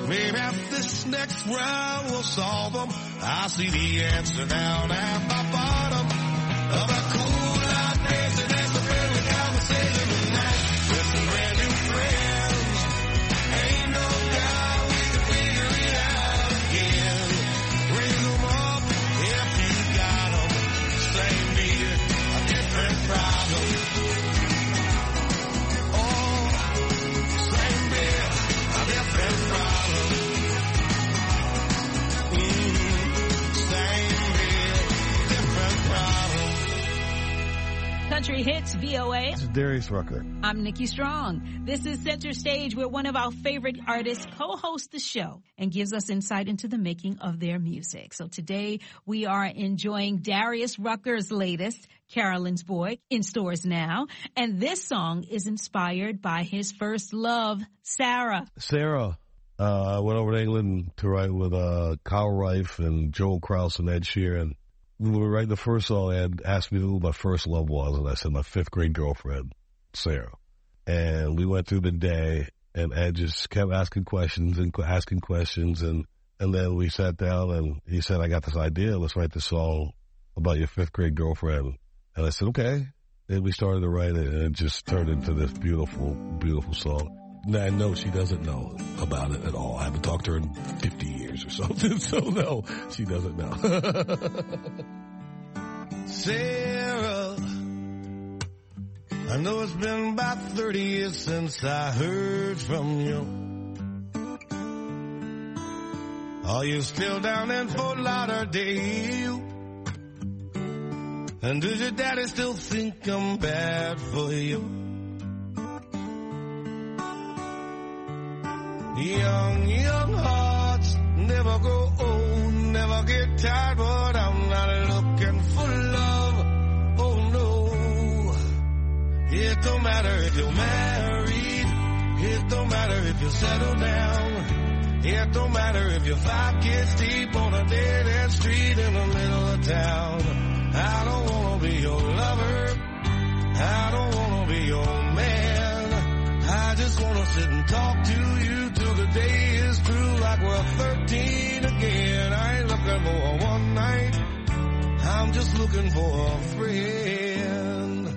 Maybe this next round will solve them. I see the answer down at the bottom of a cool light dancing. That's a friendly conversation tonight with some brand new friends. Ain't no doubt we can figure it out again. Raise them up if you got them. Same beer, a different problem. Oh, same beer, a different problem. Country Hits VOA. This is Darius Rucker. I'm Nikki Strong. This is Center Stage, where one of our favorite artists co-hosts the show and gives us insight into the making of their music. So today we are enjoying Darius Rucker's latest, Carolyn's Boy, in stores now. And this song is inspired by his first love, Sarah. I went over to England to write with Kyle Reif and Joel Kraus and Ed Sheeran. When we were writing the first song, Ed asked me who my first love was, and I said my 5th grade girlfriend, Sarah. And we went through the day, and Ed just kept asking questions, and then we sat down, and he said, I got this idea, let's write this song about your 5th grade girlfriend. And I said, okay. And we started to write it, and it just turned into this beautiful, beautiful song. I know she doesn't know about it at all. I haven't talked to her in 50 years or something, so no, she doesn't know. Sarah, I know it's been about 30 years since I heard from you. Are you still down in Fort Lauderdale? And does your daddy still think I'm bad for you? Young hearts never grow old, never get tired, but I'm not looking for love, oh no. It don't matter if you're married, it don't matter if you settle down, it don't matter if you're 5 kids deep on a dead-end street in the middle of town. I don't wanna be your lover, I don't wanna be your man, I just wanna sit and talk to you till the day is through, like we're 13 again. I ain't looking for a one night, I'm just looking for a friend.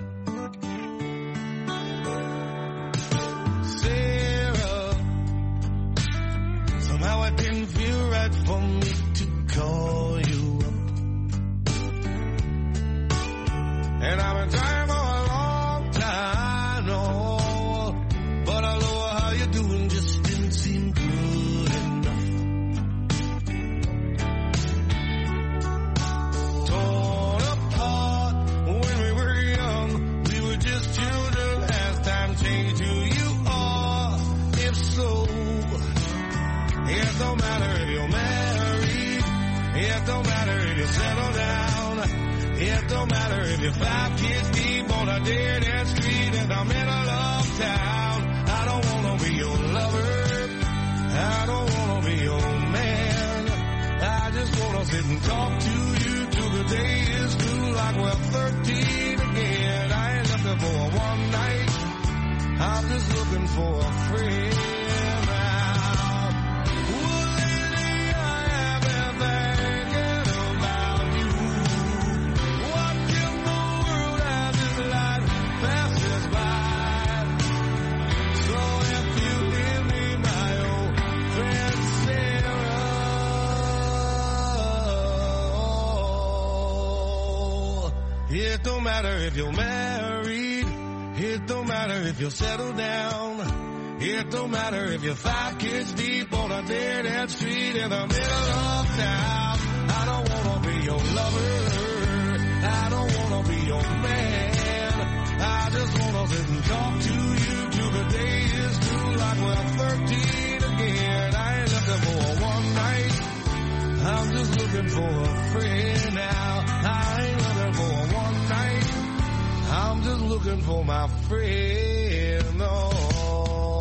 Sarah, somehow it didn't feel right for me to call you up, and I've been trying for a long time, no. But I know how you're doing just didn't seem good enough. Torn apart when we were young, we were just children. Has time changed who you are? If so, it don't matter if you're married, it don't matter if you settle down, it don't matter if you're 5 kids deep on a dead-end street in the middle of town. I don't wanna be your lover, I don't wanna be your man, I just wanna sit and talk to you till the day is through, like we're 13 again. I ain't looking for a one night, I'm just looking for a friend. It don't matter if you're married, it don't matter if you're settled down, it don't matter if you're 5 kids deep on a dead-end street in the middle of town. I don't wanna be your lover, I don't wanna be your man, I just wanna sit and talk to you till the day is through, like we're 13 again. I ain't looking for a one night, I'm just looking for a friend now. I ain't looking for a one night, I'm just looking for my friend. Oh.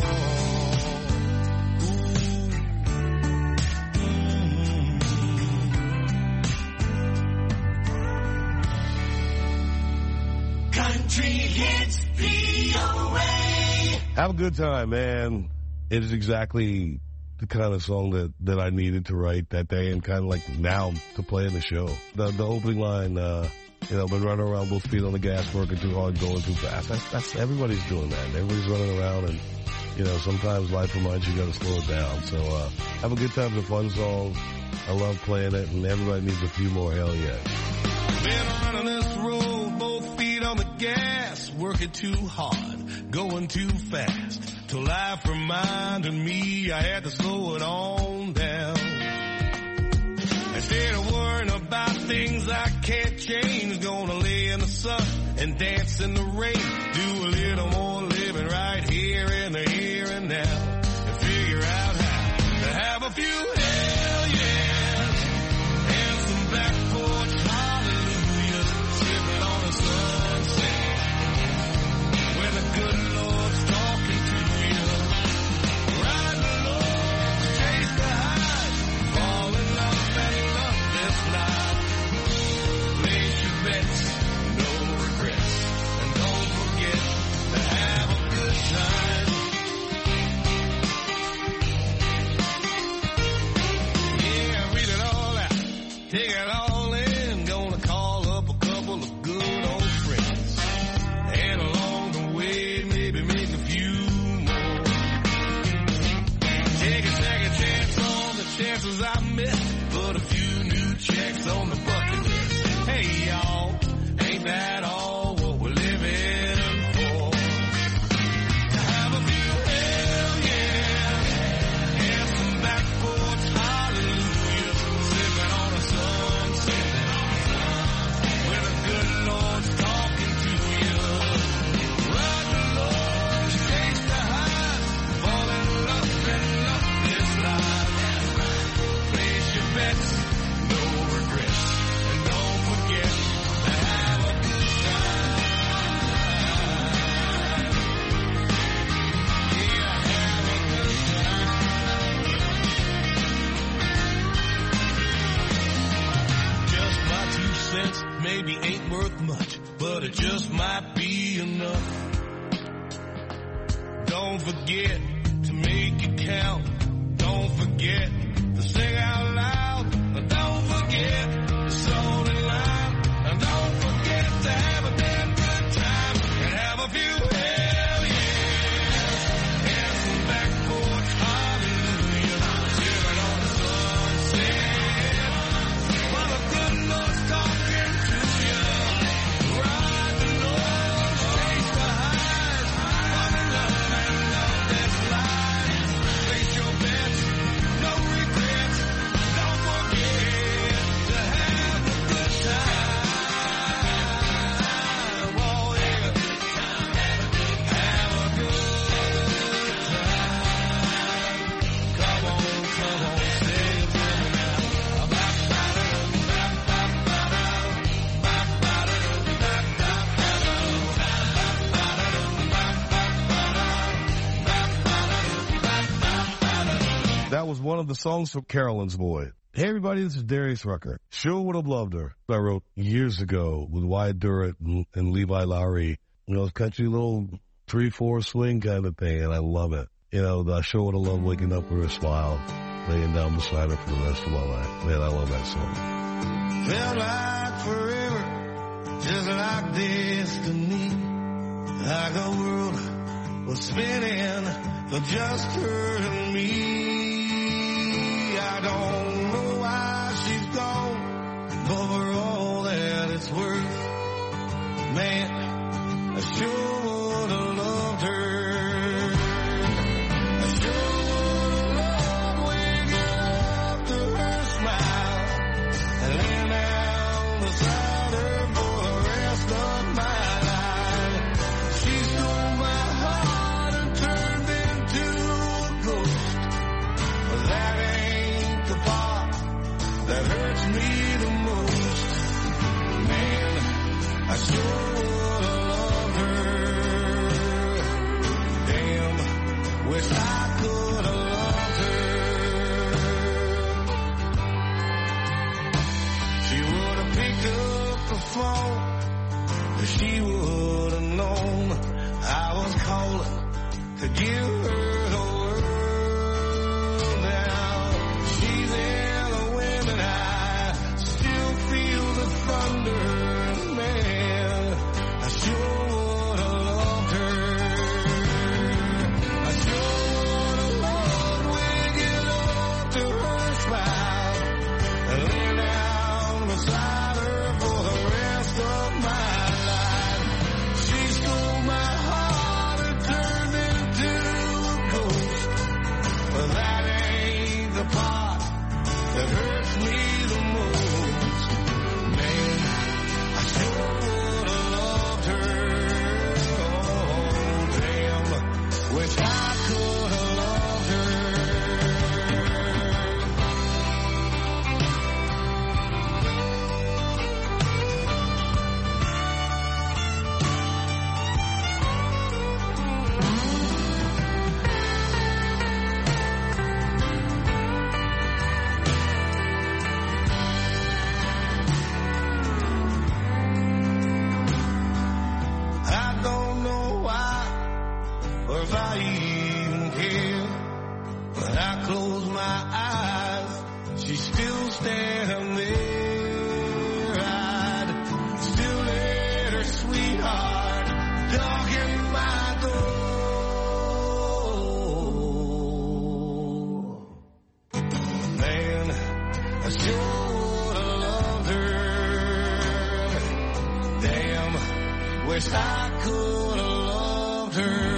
Country Hits VOA. Have a good time, man. It is exactly the kind of song that I needed to write that day and kind of like now to play in the show. The opening line, been running around both feet on the gas, working too hard, going too fast. That's everybody's doing that. Everybody's running around, and sometimes life reminds you got to slow it down. So have a good time. It's a fun song. I love playing it, and everybody needs a few more hell yeah. Been running this road, both feet on the gas, working too hard, going too fast, till life reminded me I had to slow it on down. Instead of worrying about things I can't change, gonna lay in the sun and dance in the rain, do a little more living right here in the here and now, and figure out how to have a few hell yeahs and some back porch hallelujahs, sipping on a sunset when the good Lord's talking to you, riding along, chase the highs, fall in love and love this life, place your bets, no regrets, and don't forget to have a good time. Yeah, read it all out, take it all in, gonna call up a couple of good old friends, and along the way maybe make a few more. Take a second chance on the chances I missed, put a few new checks on the bucket list. Hey y'all, ain't that all what we're living for? To have a few hell yeah and some back porch hallelujahs, sipping on a sunset when the good Lord's talking to you, riding along, chase the highs, fall in love and love this life, place your bets, no regrets, and don't forget to have a good time. Yeah, have a good time. Just my 2 cents maybe ain't worth much, but it just might be enough. Don't forget to make it count. Don't forget to sing out loud. Don't forget to soul in line. And don't forget to have a damn good time. And have a few hell yeahs and some back porch hallelujah, sipping on the sunset while the good Lord's talking to you, ride the Lord, chase the highs, fall in love and love this life, place your bets, no regrets, don't forget to have a good time. Oh yeah, have a good time. Come on, say it to me now. That was one of the songs from Carolyn's Boy. Hey everybody, this is Darius Rucker. Sure would have loved her. I wrote years ago with Wyatt Durrett and Levi Lowry. It's country little 3/4 swing kind of thing, and I love it. I sure would have loved waking up with her smile, laying down beside her for the rest of my life. Man, I love that song. Felt like forever, just like destiny, like the world was spinning for just her and me. I don't know why she's gone, but for all that it's worth, man, I sure would have loved her. I sure would have loved waking up to her smile and laying down beside her for the rest of my life. She stole my heart and turned into a ghost, but that ain't the part that hurts me the most. Man, I sure would have loved her. Damn, wish I could have loved her. She would have picked up the phone, if she would have known I was calling to give her the word that wish I could have loved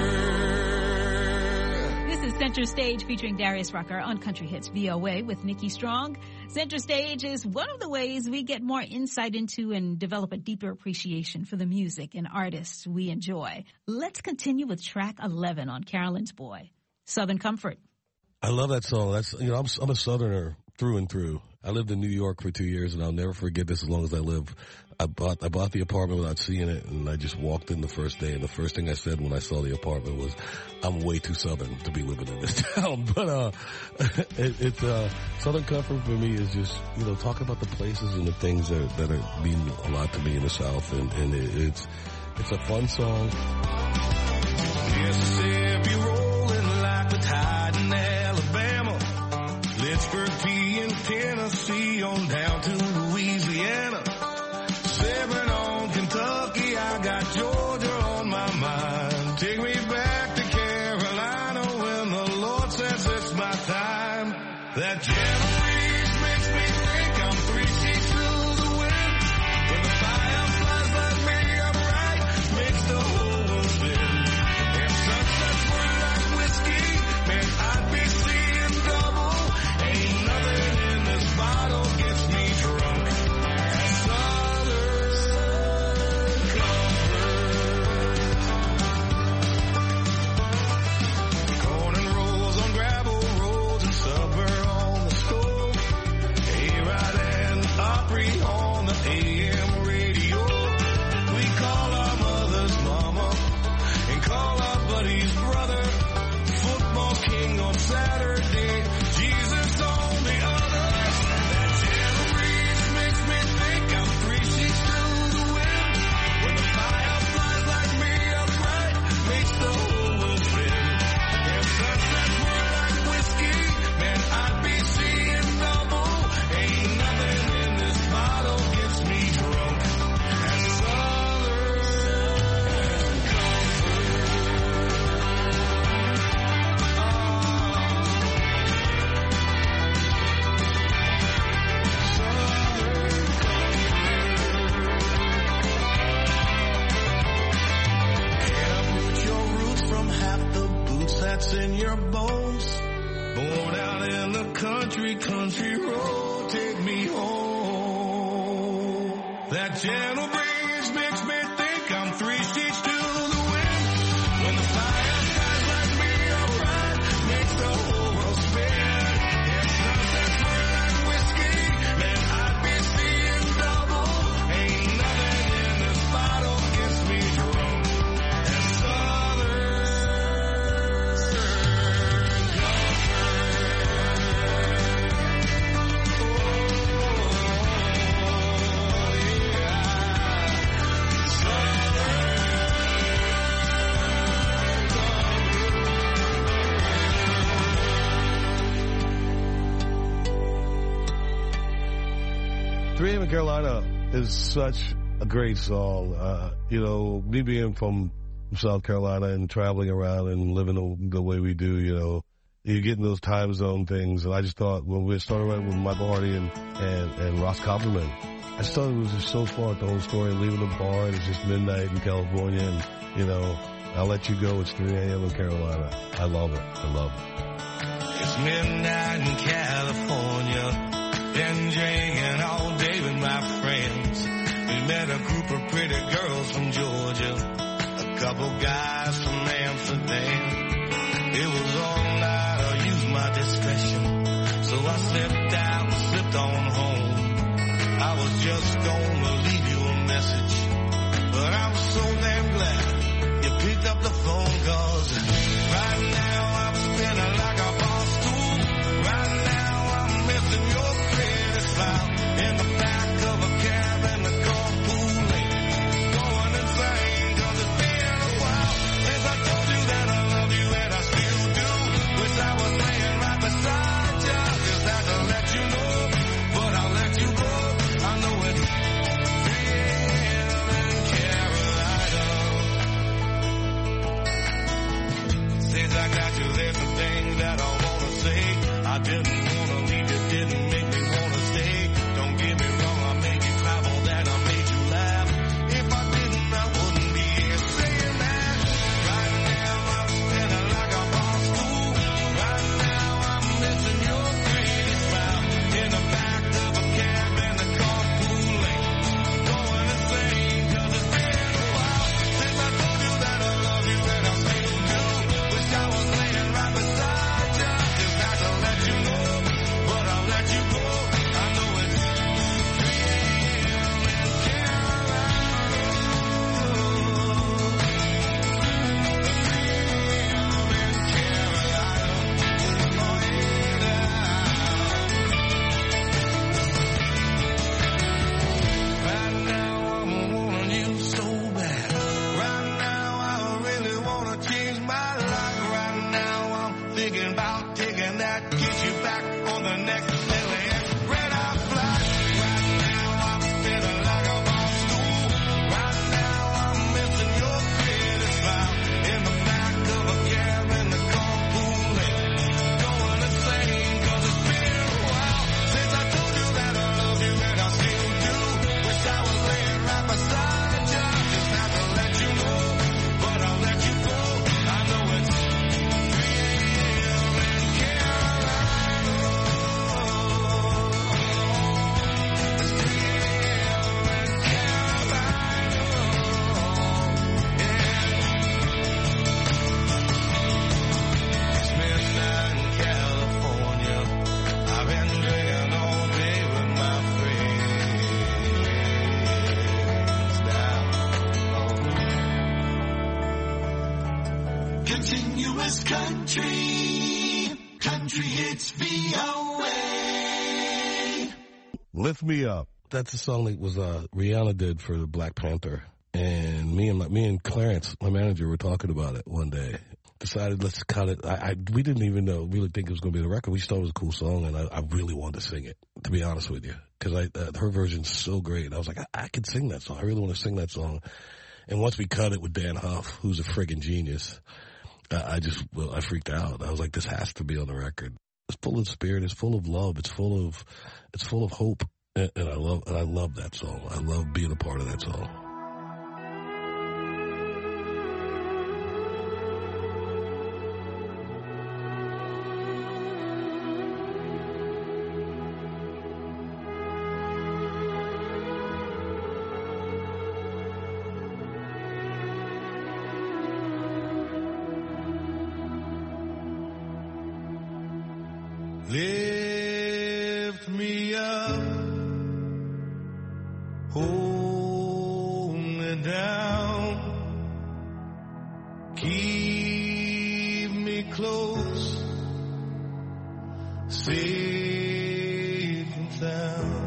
her. This is Center Stage featuring Darius Rucker on Country Hits VOA with Nikki Strong. Center Stage is one of the ways we get more insight into and develop a deeper appreciation for the music and artists we enjoy. Let's continue with track 11 on Carolyn's Boy, Southern Comfort. I love that song. That's, you know, I'm a Southerner through and through. I lived in New York for 2 years, and I'll never forget this as long as I live. I bought the apartment without seeing it, and I just walked in the first day, and the first thing I said when I saw the apartment was, I'm way too Southern to be living in this town. But Southern Comfort for me is just, you know, talking about the places and the things that are mean a lot to me in the South, and it's a fun song. Mississippi rolling like the tide in Alabama. Lynchburg, PA, and Tennessee on down to Louisiana. 7 on Kentucky, I got Georgia on my mind. Take me back to Carolina when the Lord says it's my time. That gentle breeze makes me think I'm 3 sheets to the wind. When the fireflies light me up right, makes the whole world spin. If sunsets were like whiskey, man, I'd be seeing double. Ain't nothing in this bottle gets me drunk. Corn and rolls on gravel roads and supper on the stove. A-Ride and Opry on the AM radio. We call our mothers mama and call our buddies brother. Football king on Saturday, Jesus on the others. That gentle breeze makes me think I'm 3 sheets to the wind. When the fireflies light me up right, makes the whole world spin. If sunsets were like whiskey, man, I'd be seeing double. Ain't nothing in this bottle gets me drunk. And Southern from half the boots that's in your bones. Born out in the country road, take me home. That gentle breeze makes me think I'm 3 sheets to the wind. When the fireflies light me up right, makes the whole world spin. If sunsets were like whiskey, man, I'd be seeing double. Ain't nothing in this bottle gets me drunk. And "3 AM in Carolina" is such a great song. You know, me being from South Carolina and traveling around and living the way we do, you know, you get in those time zone things. And I just thought when we started right with Michael Hardy and Ross Copperman, I just thought it was just so far, the whole story, leaving the bar, and it's just midnight in California, and, you know, I'll let you go, it's 3 AM in Carolina. I love it. I love it. it's midnight in California. Been drinking all day with my friends. We met a group of pretty girls from Georgia, a couple guys from Amsterdam. It was all night, I used my discretion, so I slipped out and slipped on home. I was just gonna leave you a message, but I'm so damn glad you picked up the phone, 'cause right now I'm spinning like a boss tool. Right now I'm missing your file in the back of a cab in the carpool lane. Going insane 'cause it's been a while since I told you that I love you, and I still do. Wish I was laying right beside you, just had to let you know, but I'll let you go. I know it's was country. Country Hits VOA. Lift Me Up. That's a song that was Rihanna did for the Black Panther. And me and Clarence, my manager, were talking about it one day. Decided let's cut it. We didn't even really think it was going to be the record. We just thought it was a cool song, and I really wanted to sing it, to be honest with you, because her version's so great. And I was like, I could sing that song. I really want to sing that song. And once we cut it with Dan Huff, who's a friggin' genius, I freaked out. I was like, this has to be on the record. It's full of spirit. It's full of love. It's full of hope. And I love that song. I love being a part of that song. Lift me up, hold me down, keep me close, safe and sound,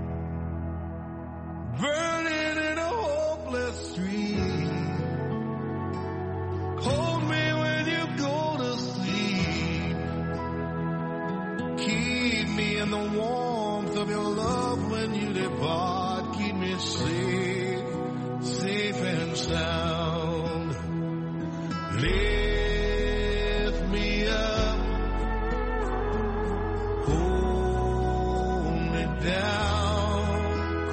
burning in a hopeless street, hold me when you go to sleep. Keep me in the warmth of your love when you depart. Keep me safe and sound. Lift me up, hold me down,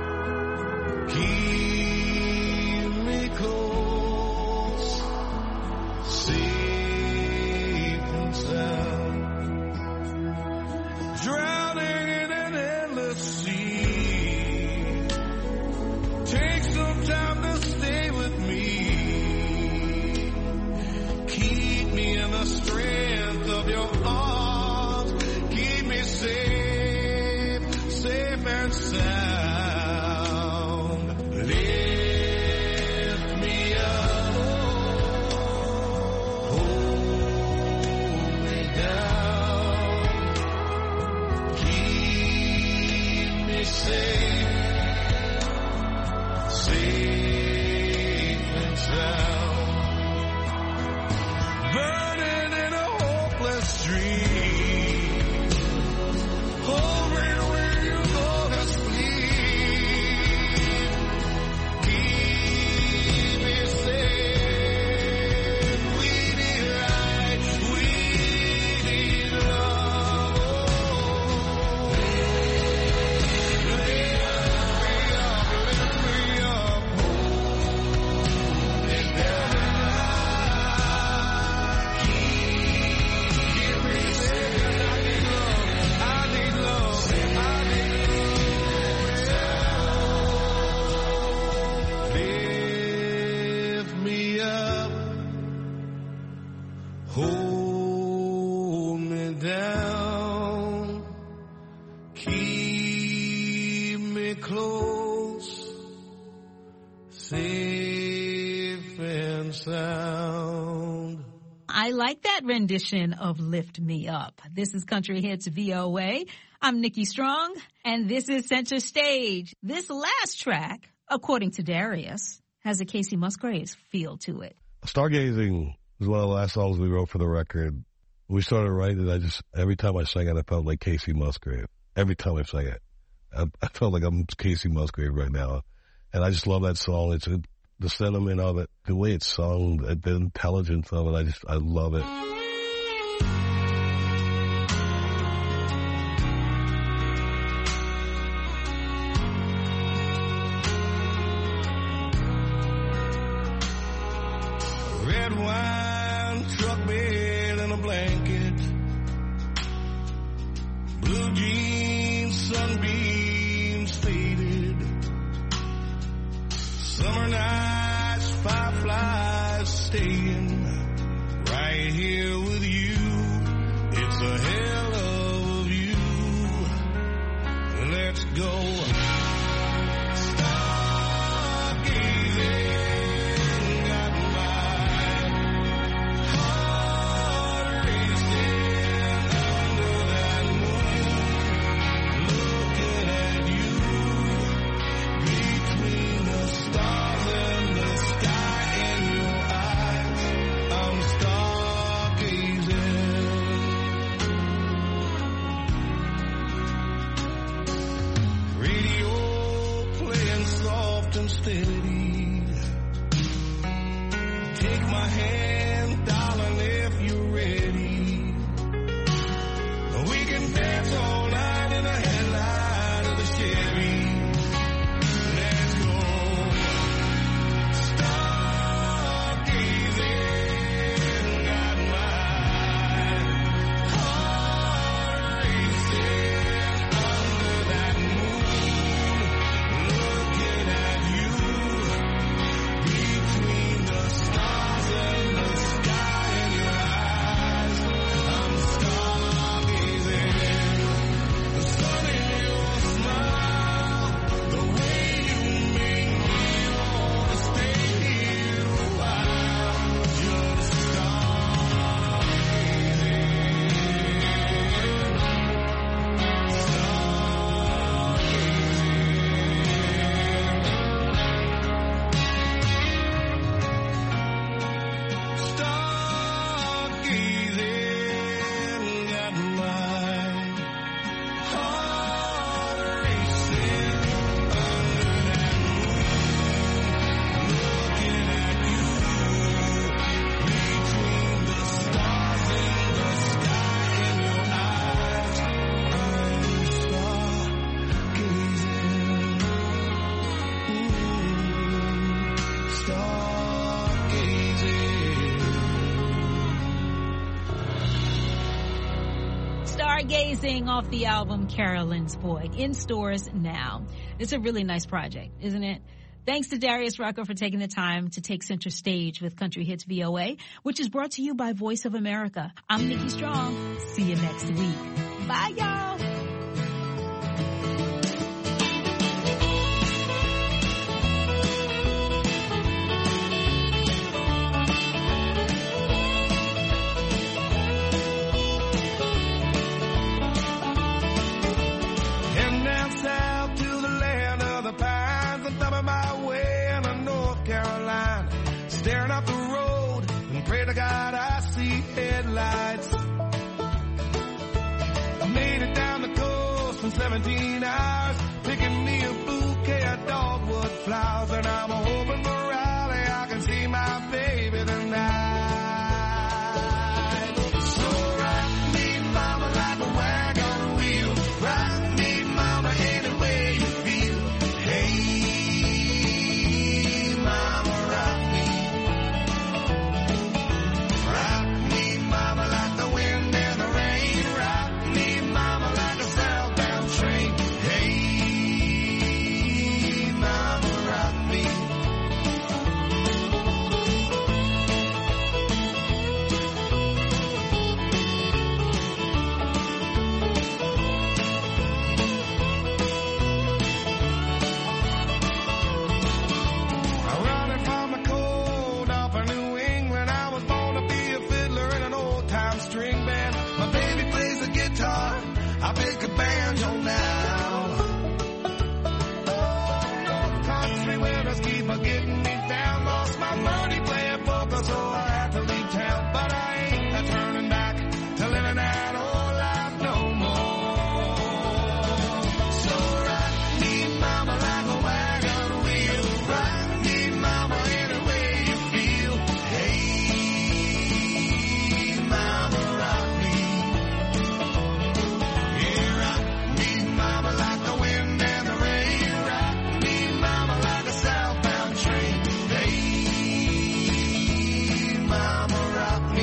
keep me close, safe and sound. Drowning in an endless sea. Take some time to stay with me. Keep me in the strength of your arms. Keep me safe and sound. Lift me up, hold me down. Keep me safe and sound. Burning in a hopeless dream. Hold me when you go to sleep. Keep me safe. We need light. We need love. Lift me up, hold me down, keep me close, safe and sound. I like that rendition of Lift Me Up. This is Country Hits VOA. I'm Nikki Strong, and this is Center Stage. This last track, according to Darius, has a Casey Musgraves feel to it. Stargazing was one of the last songs we wrote for the record. We started writing it, every time I sang it, I felt like Casey Musgrave. Every time I sang it. I felt like I'm Casey Musgrave right now. And I just love that song. It's the sentiment of it, the way it's sung, the intelligence of it. I love it. Red wine, truck bed, and a blanket. Blue jeans, sunbeams faded. Summer nights, fireflies staying right here with you. It's a hell of a view. Let's go. Stargazing, got my heart steady. Take my hand, darling, if you're ready. We can dance all night in the headlight of the Chevy. Let's go. Stargazing, got my heart racing under that moon, looking at you between the stars and the sky in your eyes. I'm stargazing. The sun in your smile, the way you make me wanna stay here a while. Just stargazing, got my heart racing under that moon, looking at you between the stars and the sky in your eyes. I'm Stargazing off the album Carolyn's Boy, in stores now. It's a really nice project, isn't it? Thanks to Darius Rucker for taking the time to take center stage with Country Hits VOA, which is brought to you by Voice of America. I'm Nikki Strong. See you next week. Bye, y'all. Heading down south to the land of the pines. I'm thumbing my way into North Carolina. Staring up the road and pray to God I see headlights. I made it down the coast in 17 hours, picking me a bouquet of dogwood flowers. And I'm hoping for Raleigh I can see my baby tonight. So rock me, mama, like a wagon wheel. Rock me, mama, any way you feel. Hey, mama, rock me. Rock me, mama, like the wind and the rain. Rock me, mama, like a southbound train. Hey, mama, rock me. Running from the cold off of New England, I was born to be a fiddler in an old-time string band. My baby plays the guitar, I pick a banjo now. Oh, no, country winters keep a getting me down. Lost my money playing poker, so I had to leave town. But I ain't a turning back to living that old life no more. So rock me, mama, like a wagon wheel. Rock me, mama, any way you feel. Hey, mama, rock me. Yeah, rock me, mama, like the wind and the rain. Rock me, mama, like a southbound train. Hey, mama, rock me.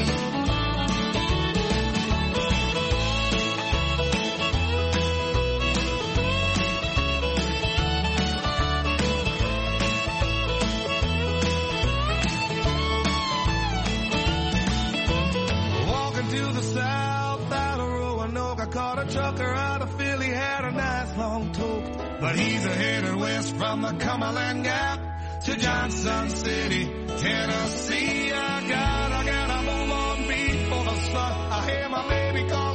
Walking to the south out of Roanoke, I caught a trucker out of Philly, had a nice long tote. But he's headed west from the Cumberland Gap to Johnson City, Tennessee. I gotta move on before the sun. I hear my baby call.